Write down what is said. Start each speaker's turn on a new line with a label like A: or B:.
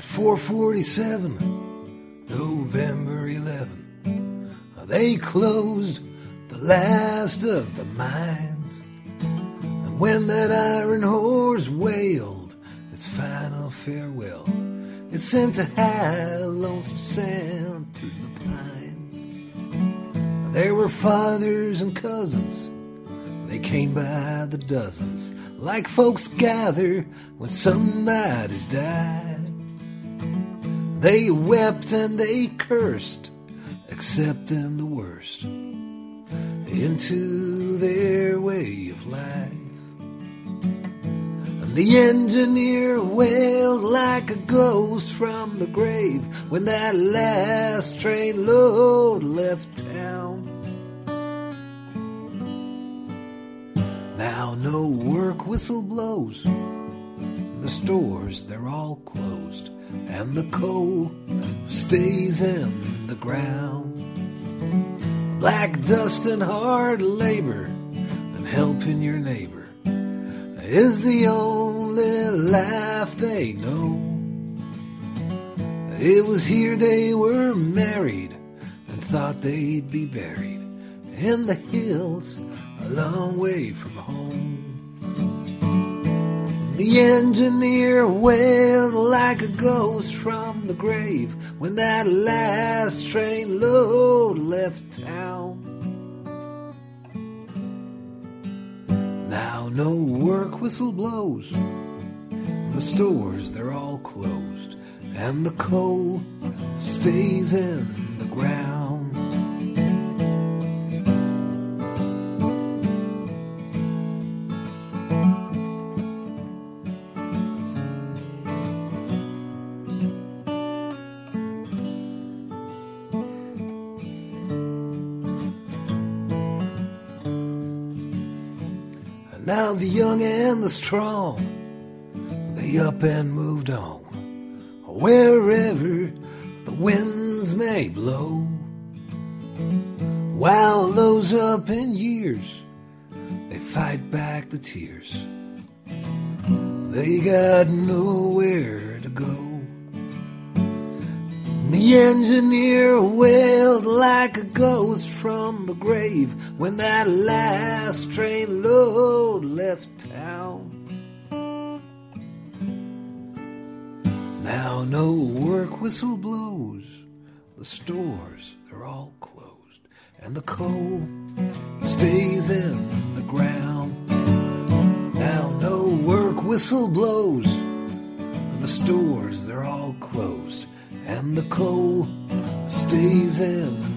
A: 4:47, November 11, they closed the last of the mines. And when that iron horse wailed its final farewell, it sent a high, lonesome sound through the pines. There were fathers and cousins, they came by the dozens, like folks gather when somebody's died. They wept and they cursed, accepting the worst into their way of life. And the engineer wailed like a ghost from the grave when that last train load left town. Now no work whistle blows, the stores they're all closed, and the coal stays in the ground. Black dust and hard labor and helping your neighbor is the only life they know. It was here they were married and thought they'd be buried in the hills a long way from home. The engineer wailed like a ghost from the grave when that last train load left town. Now no work whistle blows, the stores they're all closed, and the coal stays in the ground. Now the young and the strong, they up and moved on, wherever the winds may blow. While those up in years, they fight back the tears. They got nowhere to go. The engineer wailed like a ghost from the grave when that last train load left town. Now no work whistle blows, the stores they're all closed, and the coal stays in the ground. Now no work whistle blows, the stores they're all closed, and the coal stays in